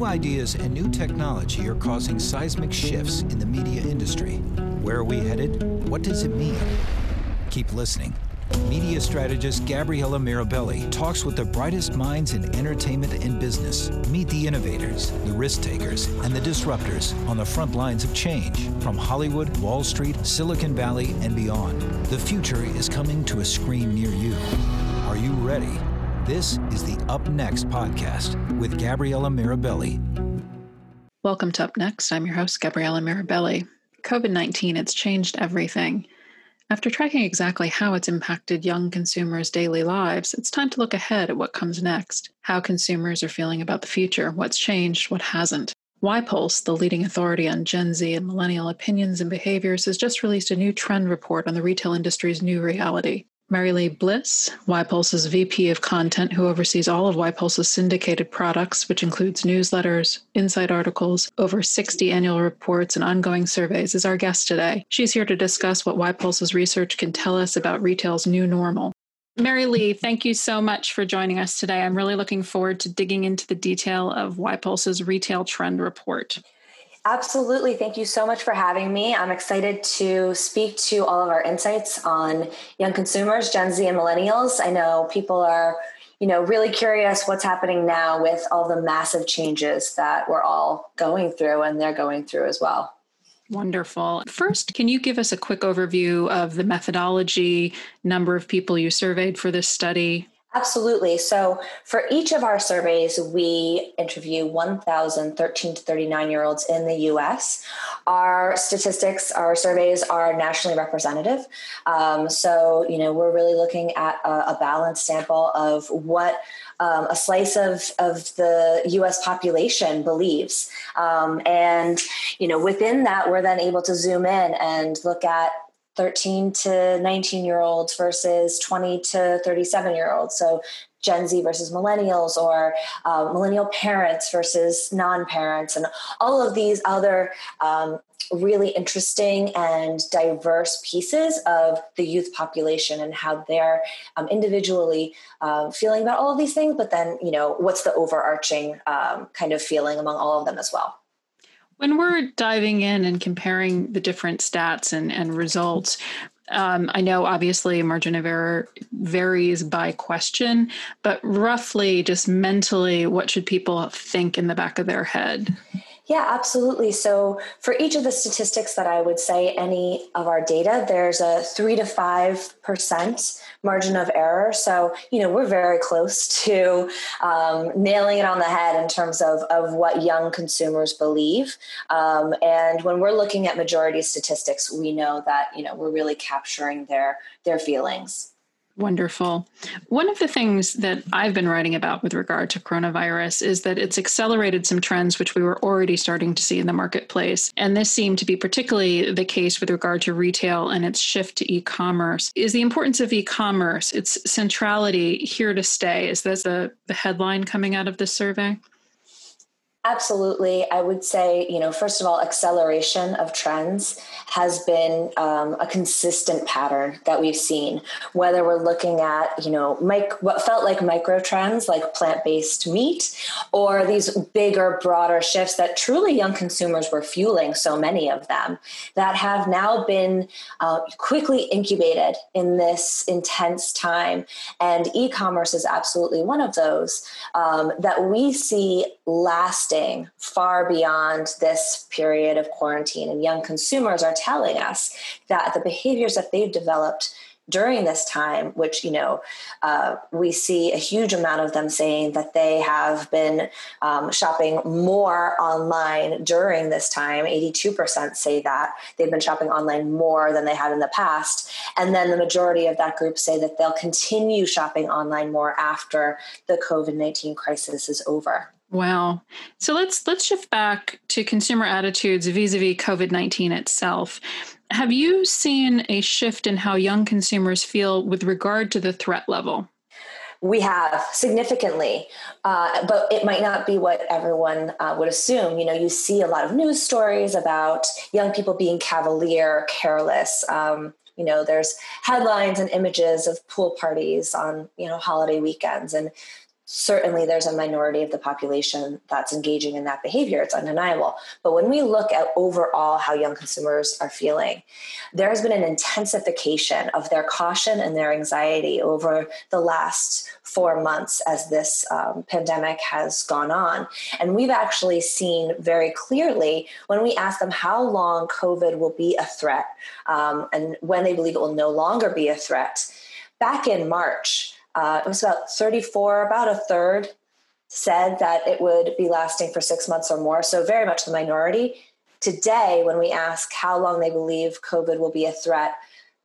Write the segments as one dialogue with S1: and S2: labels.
S1: New ideas and new technology are causing seismic shifts in the media industry. Where are we headed? What does it mean? Keep listening. Media strategist Gabriella Mirabelli talks with the brightest minds in entertainment and business. Meet the innovators, the risk takers, and the disruptors on the front lines of change from Hollywood, Wall Street, Silicon Valley, and beyond. The future is coming to a screen near you. Are you ready? This is the Up Next podcast with Gabriella Mirabelli.
S2: Welcome to Up Next. I'm your host, Gabriella Mirabelli. COVID-19, it's changed everything. After tracking exactly how it's impacted young consumers' daily lives, it's time to look ahead at what comes next, how consumers are feeling about the future, what's changed, what hasn't. YPulse, the leading authority on Gen Z and millennial opinions and behaviors, has just released a new trend report on the retail industry's new reality. Mary Lee Bliss, YPulse's VP of Content, who oversees all of YPulse's syndicated products, which includes newsletters, insight articles, over 60 annual reports, and ongoing surveys, is our guest today. She's here to discuss what YPulse's research can tell us about retail's new normal. Mary Lee, thank you so much for joining us today. I'm really looking forward to digging into the detail of YPulse's retail trend report.
S3: Absolutely. Thank you so much for having me. I'm excited to speak to all of our insights on young consumers, Gen Z and millennials. I know people are, really curious what's happening now with all the massive changes that we're all going through and they're going through as well.
S2: Wonderful. First, can you give us a quick overview of the methodology, number of people you surveyed for this study?
S3: Absolutely. So for each of our surveys, we interview 1,013 to 39-year-olds in the U.S. Our statistics, our surveys are nationally representative. So we're really looking at a balanced sample of what a slice of the U.S. population believes. And within that, we're then able to zoom in and look at 13 to 19-year-olds versus 20 to 37-year-olds. So Gen Z versus millennials, or millennial parents versus non-parents, and all of these other really interesting and diverse pieces of the youth population and how they're individually feeling about all of these things, but then, what's the overarching kind of feeling among all of them as well.
S2: When we're diving in and comparing the different stats and results, I know obviously margin of error varies by question, but roughly just mentally, what should people think in the back of their head?
S3: Yeah, absolutely. So for each of the statistics that I would say any of our data, there's a 3 to 5% margin of error. So, we're very close to nailing it on the head in terms of what young consumers believe. And when we're looking at majority statistics, we know that, we're really capturing their feelings.
S2: Wonderful. One of the things that I've been writing about with regard to coronavirus is that it's accelerated some trends which we were already starting to see in the marketplace. And this seemed to be particularly the case with regard to retail and its shift to e-commerce. Is the importance of e-commerce, its centrality, here to stay? Is this the headline coming out of this survey?
S3: Absolutely. I would say, first of all, acceleration of trends has been a consistent pattern that we've seen, whether we're looking at, what felt like micro trends like plant-based meat, or these bigger, broader shifts that truly young consumers were fueling, so many of them, that have now been quickly incubated in this intense time. And e-commerce is absolutely one of those that we see lasting far beyond this period of quarantine. And young consumers are telling us that the behaviors that they've developed during this time, which, we see a huge amount of them saying that they have been shopping more online during this time. 82% say that they've been shopping online more than they had in the past. And then the majority of that group say that they'll continue shopping online more after the COVID-19 crisis is over.
S2: Wow. So let's shift back to consumer attitudes vis-a-vis COVID-19 itself. Have you seen a shift in how young consumers feel with regard to the threat level?
S3: We have significantly, but it might not be what everyone would assume. You see a lot of news stories about young people being cavalier, careless. There's headlines and images of pool parties on, holiday weekends, and certainly there's a minority of the population that's engaging in that behavior. It's undeniable. But when we look at overall how young consumers are feeling, there has been an intensification of their caution and their anxiety over the last 4 months as this pandemic has gone on. And we've actually seen very clearly when we ask them how long COVID will be a threat and when they believe it will no longer be a threat. Back in March, it was about a third said that it would be lasting for 6 months or more. So very much the minority. Today, when we ask how long they believe COVID will be a threat,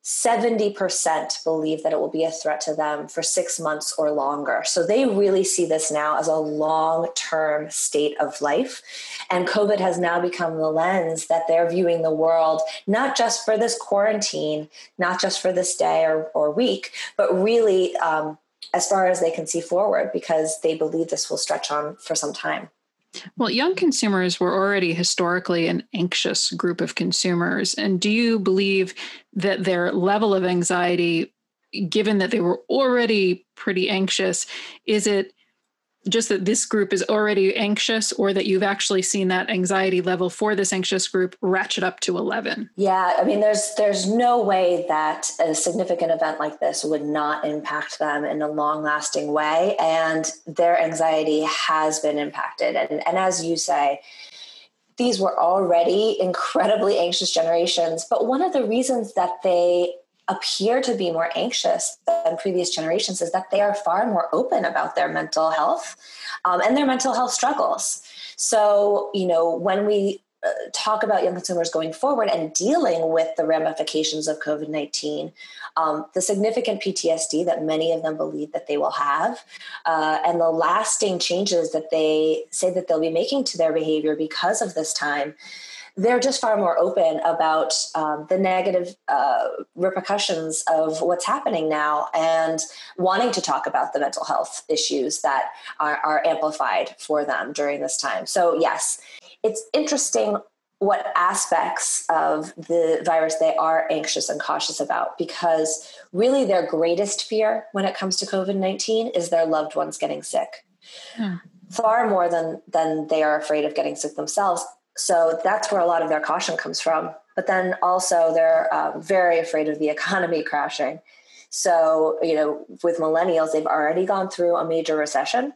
S3: 70% believe that it will be a threat to them for 6 months or longer. So they really see this now as a long-term state of life. And COVID has now become the lens that they're viewing the world, not just for this quarantine, not just for this day or week, but really as far as they can see forward, because they believe this will stretch on for some time.
S2: Well, young consumers were already historically an anxious group of consumers. And do you believe that their level of anxiety, given that they were already pretty anxious, is it just that this group is already anxious, or that you've actually seen that anxiety level for this anxious group ratchet up to 11?
S3: Yeah, I mean, there's no way that a significant event like this would not impact them in a long-lasting way, and their anxiety has been impacted. And as you say, these were already incredibly anxious generations, but one of the reasons that they appear to be more anxious than previous generations is that they are far more open about their mental health and their mental health struggles. So, when we talk about young consumers going forward and dealing with the ramifications of COVID-19, the significant PTSD that many of them believe that they will have, and the lasting changes that they say that they'll be making to their behavior because of this time, they're just far more open about the negative repercussions of what's happening now and wanting to talk about the mental health issues that are amplified for them during this time. So yes, it's interesting what aspects of the virus they are anxious and cautious about, because really their greatest fear when it comes to COVID-19 is their loved ones getting sick. Far more than they are afraid of getting sick themselves. So that's where a lot of their caution comes from. But then also they're very afraid of the economy crashing. So, with millennials, they've already gone through a major recession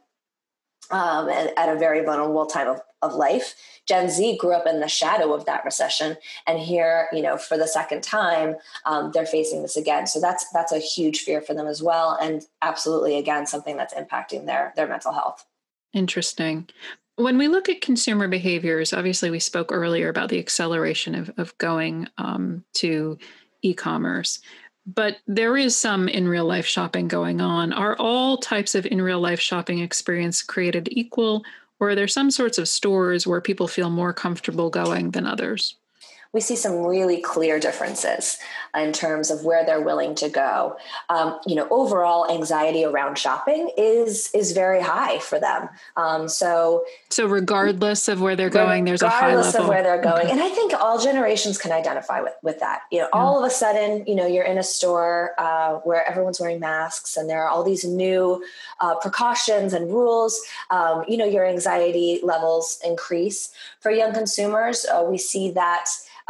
S3: at a very vulnerable time of life. Gen Z grew up in the shadow of that recession. And here, for the second time, they're facing this again. So that's a huge fear for them as well. And absolutely, again, something that's impacting their mental health.
S2: Interesting. When we look at consumer behaviors, obviously we spoke earlier about the acceleration of going to e-commerce, but there is some in real life shopping going on. Are all types of in real life shopping experience created equal, or are there some sorts of stores where people feel more comfortable going than others?
S3: We see some really clear differences in terms of where they're willing to go. Overall anxiety around shopping is very high for them. So
S2: regardless of where they're going, there's a high level.
S3: Regardless of where they're going. Okay. And I think all generations can identify with that. All of a sudden, you're in a store where everyone's wearing masks and there are all these new precautions and rules. Your anxiety levels increase. For young consumers, we see that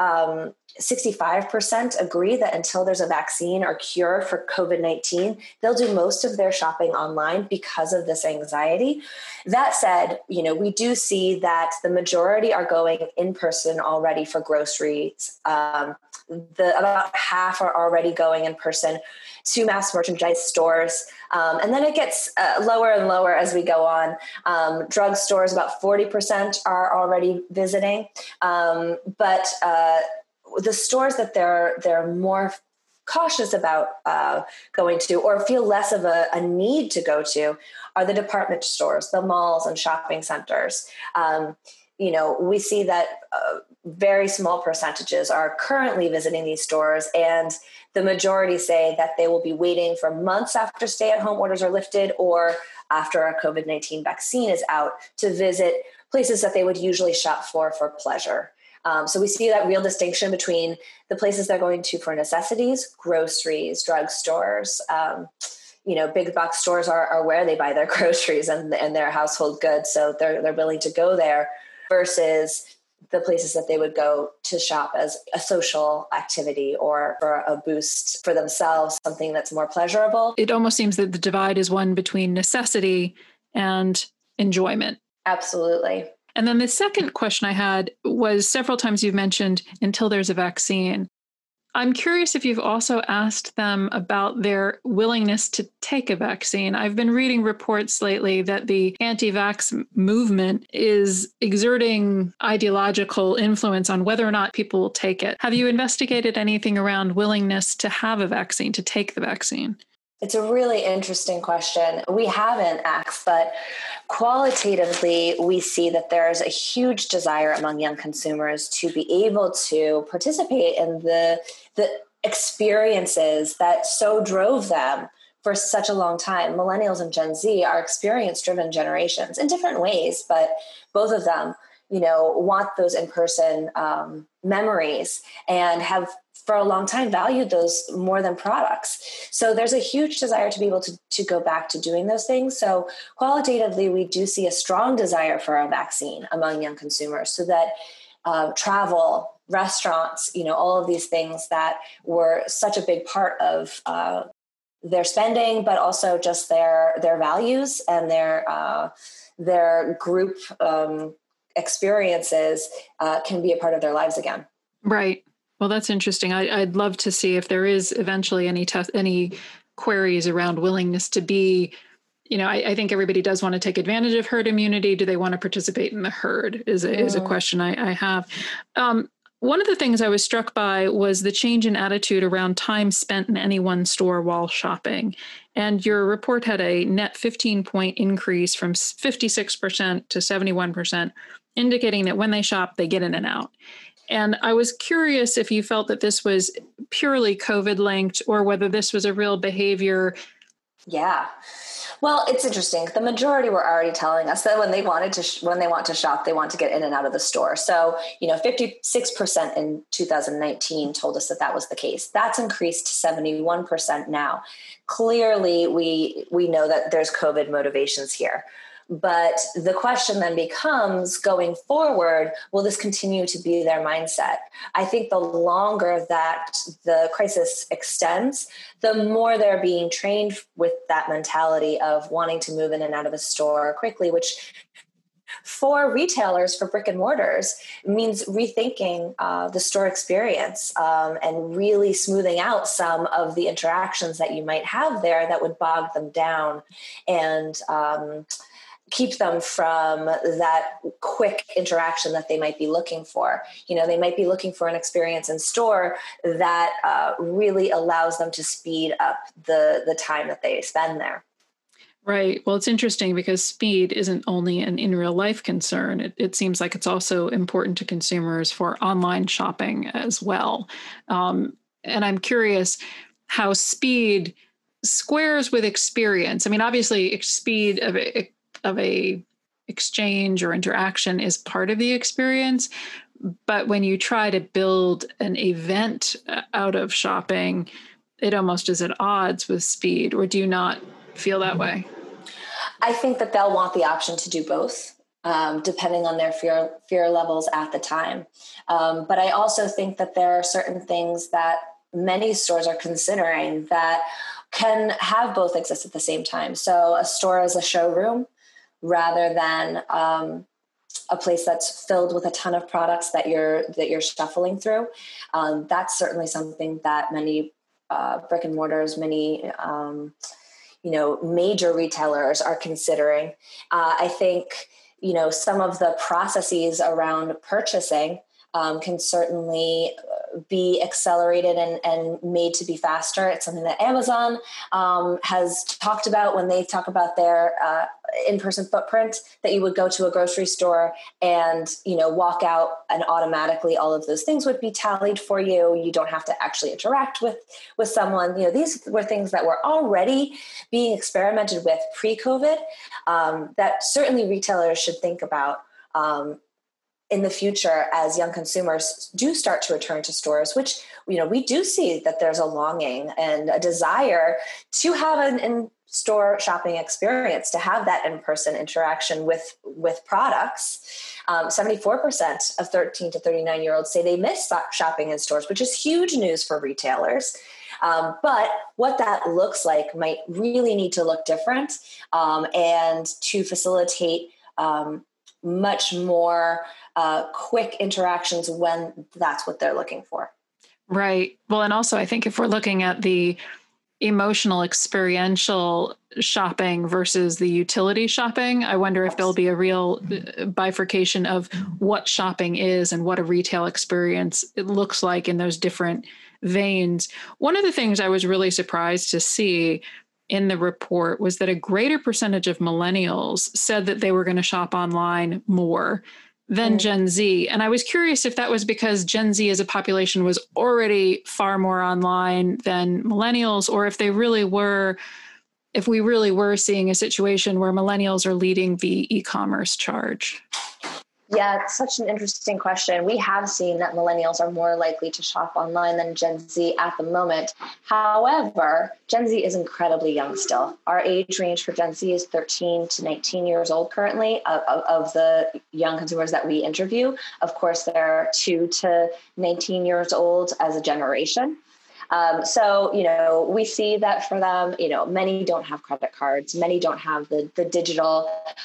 S3: 65% agree that until there's a vaccine or cure for COVID-19, they'll do most of their shopping online because of this anxiety. That said, we do see that the majority are going in person already for groceries. About half are already going in person to mass merchandise stores. And then it gets lower and lower as we go on. Drug stores, about 40% are already visiting. But the stores that they're more cautious about going to or feel less of a need to go to are the department stores, the malls and shopping centers. We see that very small percentages are currently visiting these stores, and the majority say that they will be waiting for months after stay-at-home orders are lifted or after a COVID-19 vaccine is out to visit places that they would usually shop for pleasure. So we see that real distinction between the places they're going to for necessities, groceries, drugstores, big box stores are where they buy their groceries and their household goods. So they're willing to go there versus the places that they would go to shop as a social activity or for a boost for themselves, something that's more pleasurable.
S2: It almost seems that the divide is one between necessity and enjoyment.
S3: Absolutely.
S2: And then the second question I had was, several times you've mentioned until there's a vaccine. I'm curious if you've also asked them about their willingness to take a vaccine. I've been reading reports lately that the anti-vax movement is exerting ideological influence on whether or not people will take it. Have you investigated anything around willingness to have a vaccine, to take the vaccine?
S3: It's a really interesting question. We haven't asked, but qualitatively, we see that there's a huge desire among young consumers to be able to participate in the experiences that so drove them for such a long time. Millennials and Gen Z are experience-driven generations in different ways, but both of them, want those in-person memories and have for a long time valued those more than products. So there's a huge desire to be able to go back to doing those things. So qualitatively, we do see a strong desire for a vaccine among young consumers so that travel, restaurants, all of these things that were such a big part of their spending, but also just their values and their group experiences can be a part of their lives again.
S2: Right. Well, that's interesting. I'd love to see if there is eventually any queries around willingness to be, I think everybody does want to take advantage of herd immunity. Do they want to participate in the herd is a question I have. One of the things I was struck by was the change in attitude around time spent in any one store while shopping. And your report had a net 15-point increase from 56% to 71%, indicating that when they shop, they get in and out. And I was curious if you felt that this was purely COVID linked or whether this was a real behavior.
S3: Yeah. Well, it's interesting. The majority were already telling us that when they want to shop, they want to get in and out of the store. So, 56% in 2019 told us that was the case. That's increased to 71% now. Clearly, we know that there's COVID motivations here. But the question then becomes, going forward, will this continue to be their mindset? I think the longer that the crisis extends, the more they're being trained with that mentality of wanting to move in and out of a store quickly, which for retailers, for brick and mortars, means rethinking the store experience and really smoothing out some of the interactions that you might have there that would bog them down and keep them from that quick interaction that they might be looking for. They might be looking for an experience in store that really allows them to speed up the time that they spend there.
S2: Right. Well, it's interesting because speed isn't only an in real life concern. It seems like it's also important to consumers for online shopping as well. And I'm curious how speed squares with experience. I mean, obviously, speed of a exchange or interaction is part of the experience. But when you try to build an event out of shopping, it almost is at odds with speed. Or do you not feel that way?
S3: I think that they'll want the option to do both, depending on their fear levels at the time. But I also think that there are certain things that many stores are considering that can have both exist at the same time. So a store as a showroom, rather than a place that's filled with a ton of products that you're shuffling through. That's certainly something that many brick and mortars, many major retailers are considering. I think some of the processes around purchasing can certainly be accelerated and made to be faster. It's something that Amazon has talked about when they talk about their in-person footprint, that you would go to a grocery store and, walk out and automatically all of those things would be tallied for you. You don't have to actually interact with someone. These were things that were already being experimented with pre-COVID that certainly retailers should think about in the future, as young consumers do start to return to stores, which, we do see that there's a longing and a desire to have an in-store shopping experience, to have that in-person interaction with products. 74% of 13 to 39-year-olds say they miss shopping in stores, which is huge news for retailers. But what that looks like might really need to look different, and to facilitate much more quick interactions when that's what they're looking for.
S2: Right. Well, and also I think if we're looking at the emotional experiential shopping versus the utility shopping, I wonder if there'll be a real bifurcation of what shopping is and what a retail experience it looks like in those different veins. One of the things I was really surprised to see in the report was that a greater percentage of millennials said that they were going to shop online more than Gen Z. And I was curious if that was because Gen Z as a population was already far more online than millennials, or if we really were seeing a situation where millennials are leading the e-commerce charge.
S3: Yeah, it's such an interesting question. We have seen that millennials are more likely to shop online than Gen Z at the moment. However, Gen Z is incredibly young still. Our age range for Gen Z is 13 to 19 years old currently of the young consumers that we interview. Of course, they're 2 to 19 years old as a generation. So, we see that for them, many don't have credit cards. Many don't have the digital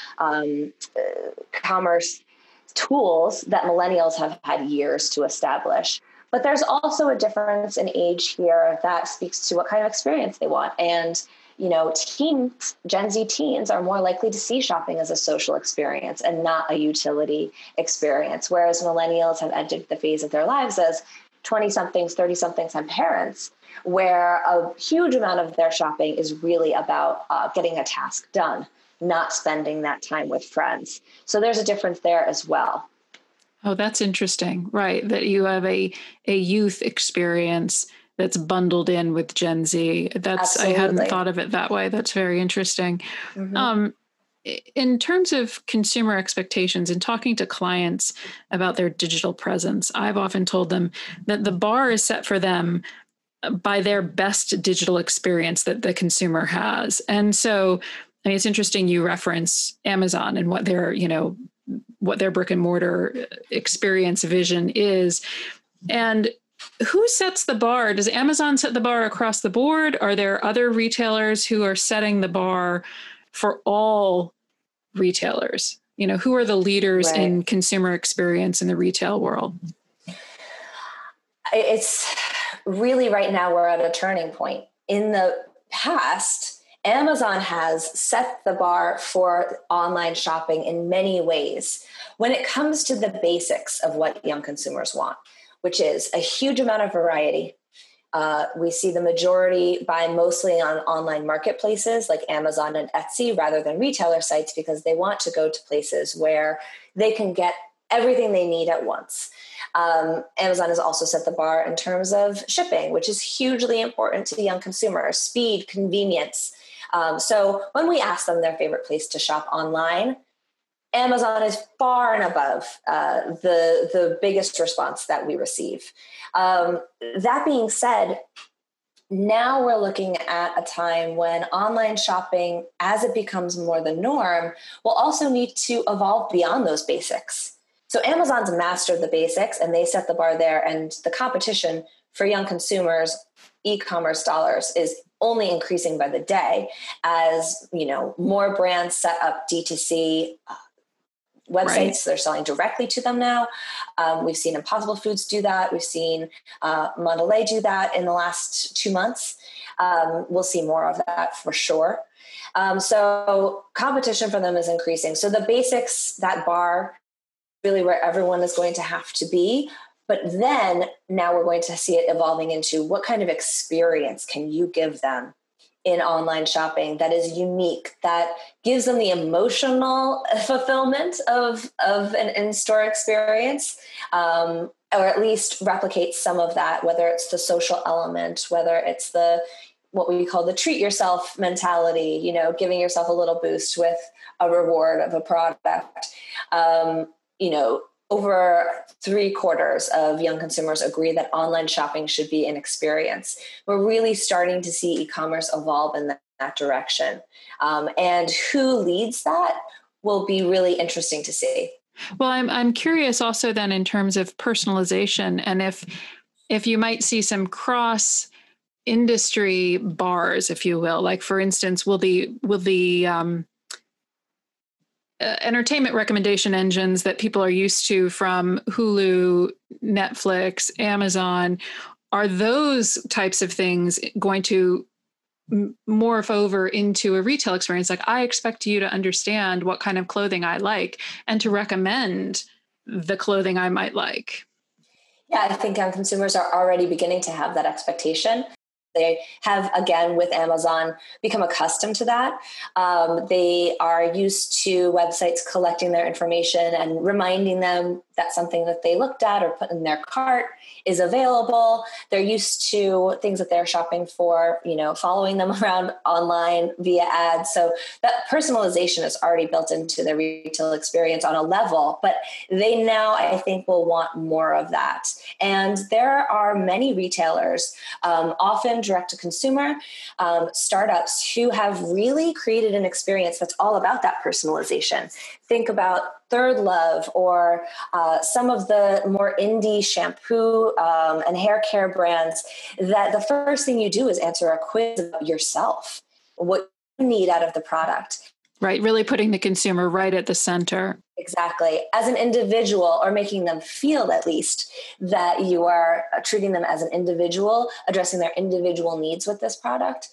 S3: commerce tools that millennials have had years to establish. But there's also a difference in age here that speaks to what kind of experience they want. And, Gen Z teens are more likely to see shopping as a social experience and not a utility experience, whereas millennials have entered the phase of their lives as 20-somethings, 30-somethings and parents, where a huge amount of their shopping is really about getting a task done, not spending that time with friends. So there's a difference there as well.
S2: Oh, that's interesting. Right. That you have a youth experience that's bundled in with Gen Z.
S3: Absolutely.
S2: I hadn't thought of it that way. That's very interesting. Mm-hmm. In terms of consumer expectations and talking to clients about their digital presence, I've often told them that the bar is set for them by their best digital experience that the consumer has. And so, it's interesting you reference Amazon and what their brick and mortar experience vision is. And who sets the bar? Does Amazon set the bar across the board? Are there other retailers who are setting the bar for all retailers? Who are the leaders in consumer experience in the retail world?
S3: It's really, right now we're at a turning point. In the past, Amazon has set the bar for online shopping in many ways when it comes to the basics of what young consumers want, which is a huge amount of variety. We see the majority buy mostly on online marketplaces like Amazon and Etsy rather than retailer sites, because they want to go to places where they can get everything they need at once. Amazon has also set the bar in terms of shipping, which is hugely important to young consumers, speed, convenience. So when we ask them their favorite place to shop online, Amazon is far and above the biggest response that we receive. That being said, now we're looking at a time when online shopping, as it becomes more the norm, will also need to evolve beyond those basics. So Amazon's mastered the basics and they set the bar there, and the competition for young consumers, e-commerce dollars, is only increasing by the day as, more brands set up D2C websites. Right. They're selling directly to them now. We've seen Impossible Foods do that. We've seen Mondelez do that in the last 2 months. We'll see more of that for sure. So competition for them is increasing. So the basics, that bar, really where everyone is going to have to be. But then now we're going to see it evolving into what kind of experience can you give them in online shopping that is unique, that gives them the emotional fulfillment of an in-store experience, or at least replicate some of that, whether it's the social element, whether it's what we call the treat yourself mentality, giving yourself a little boost with a reward of a product. over 3/4 of young consumers agree that online shopping should be an experience. We're really starting to see e-commerce evolve in that direction. And who leads that will be really interesting to see.
S2: Well, I'm curious also then in terms of personalization, and if you might see some cross industry bars, if you will, like for instance, will the entertainment recommendation engines that people are used to from Hulu, Netflix, Amazon, are those types of things going to morph over into a retail experience? Like, I expect you to understand what kind of clothing I like and to recommend the clothing I might like.
S3: Yeah, I think consumers are already beginning to have that expectation. They have, again, with Amazon, become accustomed to that. They are used to websites collecting their information and reminding them that something that they looked at or put in their cart is available. They're used to things that they're shopping for, following them around online via ads. So that personalization is already built into their retail experience on a level, but they now, I think, will want more of that. And there are many retailers, often direct to consumer startups, who have really created an experience that's all about that personalization. Think about Third Love or some of the more indie shampoo and hair care brands that the first thing you do is answer a quiz about yourself, what you need out of the product.
S2: Right. Really putting the consumer right at the center.
S3: Exactly. As an individual, or making them feel at least that you are treating them as an individual, addressing their individual needs with this product,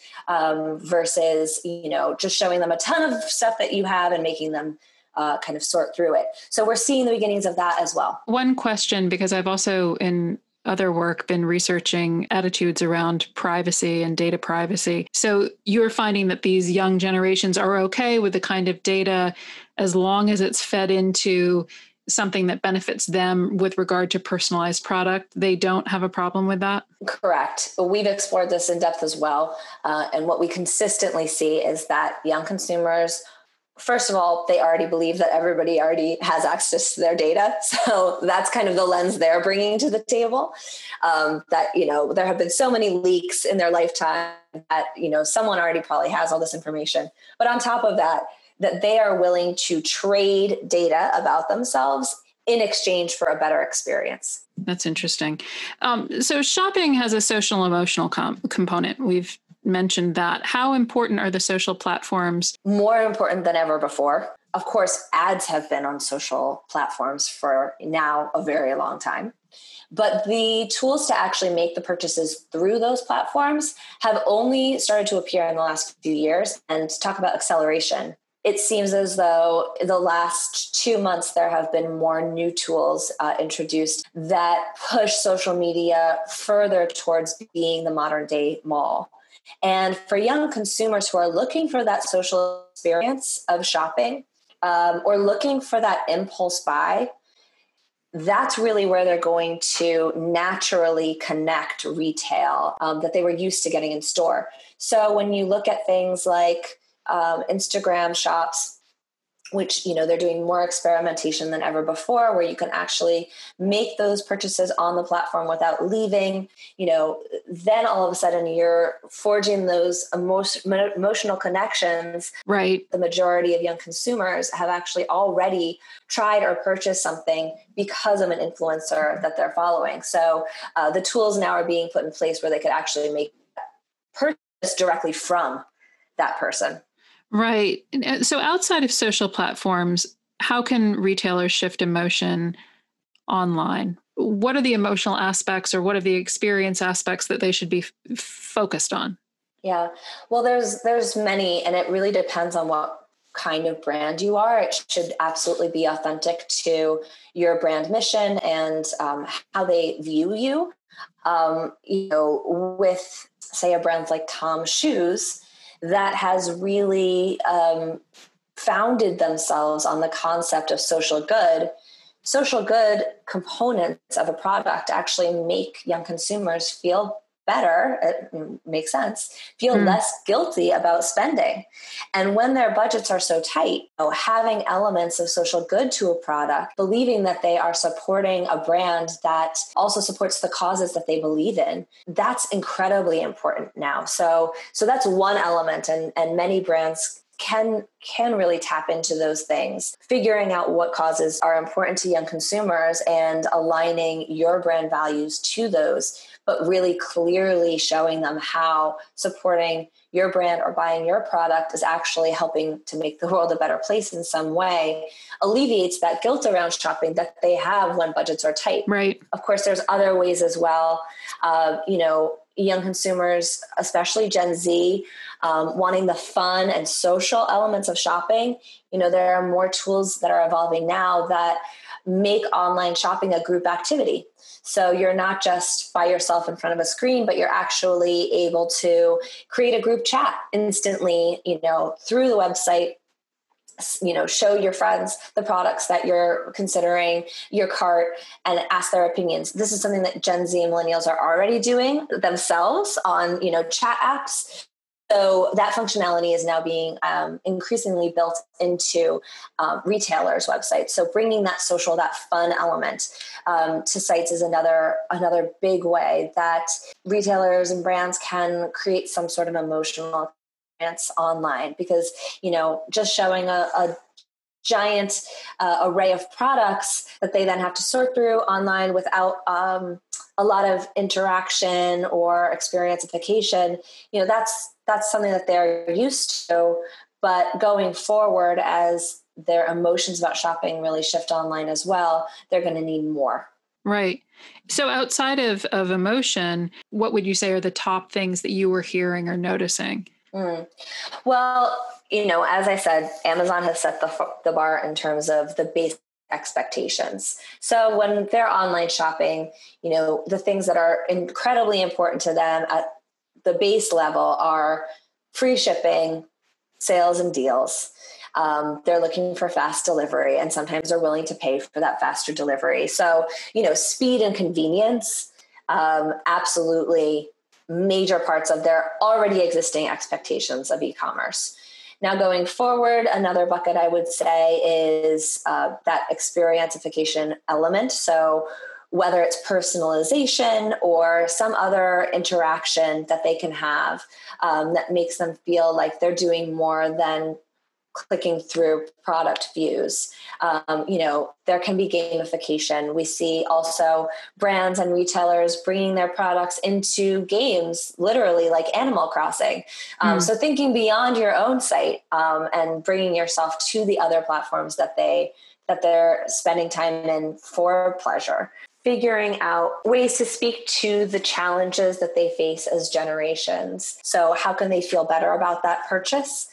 S3: versus, just showing them a ton of stuff that you have and making them kind of sort through it. So we're seeing the beginnings of that as well.
S2: One question, because I've also in other work been researching attitudes around privacy and data privacy. So you're finding that these young generations are okay with the kind of data as long as it's fed into something that benefits them with regard to personalized product. They don't have a problem with that?
S3: Correct. We've explored this in depth as well. And what we consistently see is that young consumers, first of all, they already believe that everybody already has access to their data. So that's kind of the lens they're bringing to the table. That, there have been so many leaks in their lifetime that, someone already probably has all this information. But on top of that they are willing to trade data about themselves in exchange for a better experience.
S2: That's interesting. So shopping has a social emotional component. We've mentioned that. How important are the social platforms?
S3: More important than ever before. Of course, ads have been on social platforms for now a very long time. But the tools to actually make the purchases through those platforms have only started to appear in the last few years. And to talk about acceleration, it seems as though the last 2 months there have been more new tools introduced that push social media further towards being the modern day mall. And for young consumers who are looking for that social experience of shopping, or looking for that impulse buy, that's really where they're going to naturally connect retail that they were used to getting in store. So when you look at things like Instagram shops, which, they're doing more experimentation than ever before, where you can actually make those purchases on the platform without leaving, then all of a sudden you're forging those emotional connections.
S2: Right.
S3: The majority of young consumers have actually already tried or purchased something because of an influencer that they're following. So the tools now are being put in place where they could actually make purchase directly from that person.
S2: Right. So outside of social platforms, how can retailers shift emotion online? What are the emotional aspects or what are the experience aspects that they should be focused on?
S3: Yeah, well, there's many, and it really depends on what kind of brand you are. It should absolutely be authentic to your brand mission and how they view you. With, say, a brand like Tom Shoes, that has really founded themselves on the concept of social good. Social good components of a product actually make young consumers feel better, it makes sense, feel less guilty about spending. And when their budgets are so tight, having elements of social good to a product, believing that they are supporting a brand that also supports the causes that they believe in, that's incredibly important now. So that's one element, and many brands can really tap into those things, figuring out what causes are important to young consumers and aligning your brand values to those, but really clearly showing them how supporting your brand or buying your product is actually helping to make the world a better place in some way, alleviates that guilt around shopping that they have when budgets are tight.
S2: Right.
S3: Of course, there's other ways as well. Young consumers, especially Gen Z, wanting the fun and social elements of shopping. There are more tools that are evolving now that make online shopping a group activity. So you're not just by yourself in front of a screen, but you're actually able to create a group chat instantly, through the website, show your friends the products that you're considering, your cart, and ask their opinions. This is something that Gen Z and millennials are already doing themselves on, chat apps. So that functionality is now being increasingly built into retailers' websites. So bringing that social, that fun element to sites is another big way that retailers and brands can create some sort of emotional experience online. Because just showing a giant array of products that they then have to sort through online without a lot of interaction or experientification, that's something that they're used to. But going forward, as their emotions about shopping really shift online as well, they're going to need more.
S2: Right. So outside of emotion, what would you say are the top things that you were hearing or noticing?
S3: Well, as I said, Amazon has set the bar in terms of the basic expectations. So when they're online shopping, the things that are incredibly important to them at the base level are free shipping, sales, and deals. They're looking for fast delivery, and sometimes they're willing to pay for that faster delivery. So, speed and convenience, absolutely major parts of their already existing expectations of e-commerce. Now, going forward, another bucket I would say is that experientification element. So whether it's personalization or some other interaction that they can have that makes them feel like they're doing more than clicking through product views. There can be gamification. We see also brands and retailers bringing their products into games, literally like Animal Crossing. So thinking beyond your own site and bringing yourself to the other platforms that they're spending time in for pleasure. Figuring out ways to speak to the challenges that they face as generations. So how can they feel better about that purchase?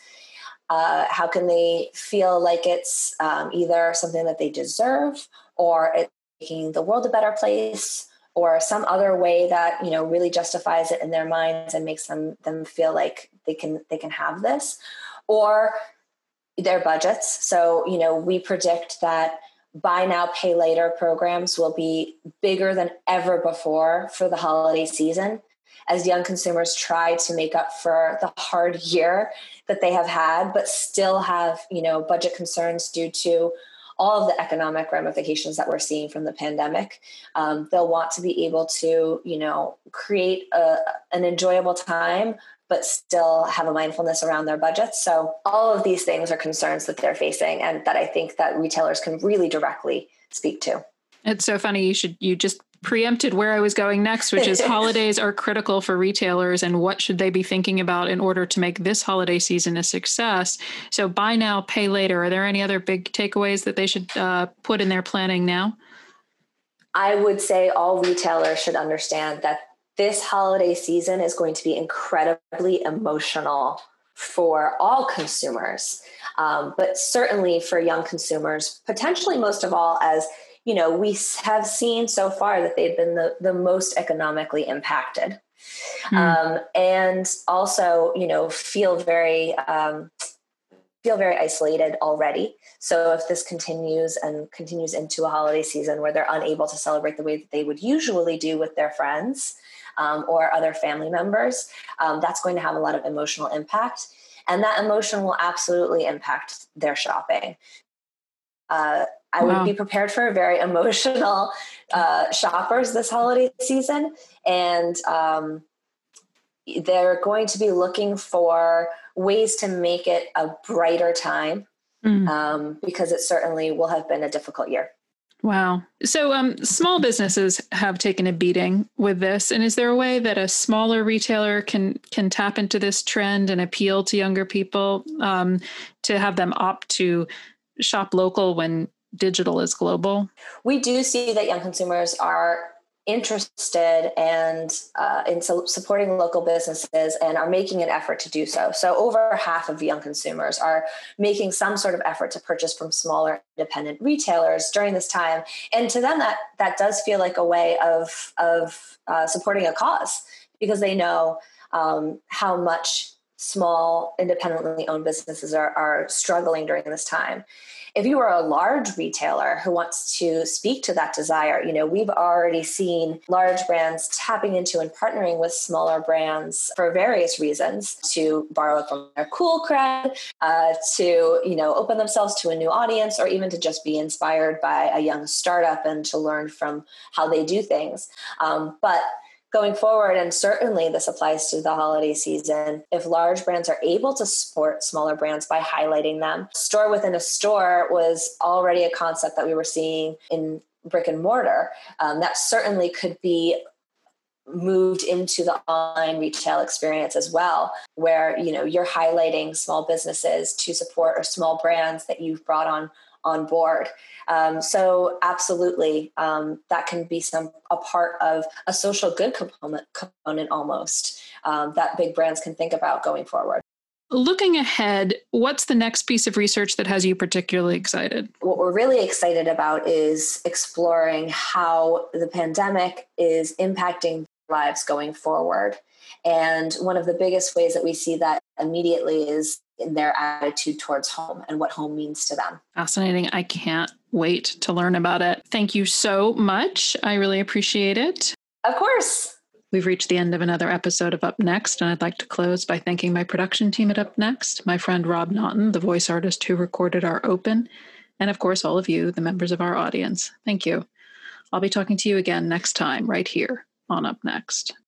S3: How can they feel like it's either something that they deserve, or it's making the world a better place, or some other way that really justifies it in their minds and makes them feel like they can have this, or their budgets. So we predict that buy now, pay later programs will be bigger than ever before for the holiday season, as young consumers try to make up for the hard year that they have had, but still have, budget concerns due to all of the economic ramifications that we're seeing from the pandemic. They'll want to be able to, create an enjoyable time, but still have a mindfulness around their budgets. So all of these things are concerns that they're facing, and that I think that retailers can really directly speak to.
S2: It's so funny. You just preempted where I was going next, which is holidays are critical for retailers, and what should they be thinking about in order to make this holiday season a success. So buy now, pay later. Are there any other big takeaways that they should put in their planning now?
S3: I would say all retailers should understand that this holiday season is going to be incredibly emotional for all consumers, but certainly for young consumers, potentially most of all, as we have seen so far that they've been the most economically impacted, and also, feel very isolated already. So if this continues into a holiday season where they're unable to celebrate the way that they would usually do with their friends, or other family members, that's going to have a lot of emotional impact. And that emotion will absolutely impact their shopping. I would be prepared for very emotional shoppers this holiday season. And they're going to be looking for ways to make it a brighter time because it certainly will have been a difficult year.
S2: Wow. So small businesses have taken a beating with this. And is there a way that a smaller retailer can tap into this trend and appeal to younger people to have them opt to shop local when digital is global?
S3: We do see that young consumers are interested and in supporting local businesses and are making an effort to do so. So over half of young consumers are making some sort of effort to purchase from smaller independent retailers during this time. And to them, that does feel like a way of supporting a cause, because they know how much small independently owned businesses are struggling during this time. If you are a large retailer who wants to speak to that desire, we've already seen large brands tapping into and partnering with smaller brands for various reasons, to borrow from their cool cred, to, open themselves to a new audience, or even to just be inspired by a young startup and to learn from how they do things. But going forward, and certainly this applies to the holiday season, if large brands are able to support smaller brands by highlighting them, store within a store was already a concept that we were seeing in brick and mortar. That certainly could be moved into the online retail experience as well, where, you're highlighting small businesses to support or small brands that you've brought on board. So absolutely, that can be a part of a social good component almost, that big brands can think about going forward.
S2: Looking ahead, what's the next piece of research that has you particularly excited?
S3: What we're really excited about is exploring how the pandemic is impacting lives going forward. And one of the biggest ways that we see that immediately is in their attitude towards home and what home means to them.
S2: Fascinating. I can't wait to learn about it. Thank you so much. I really appreciate it.
S3: Of course.
S2: We've reached the end of another episode of Up Next, and I'd like to close by thanking my production team at Up Next, my friend Rob Naughton, the voice artist who recorded our open, and of course, all of you, the members of our audience. Thank you. I'll be talking to you again next time, right here on Up Next.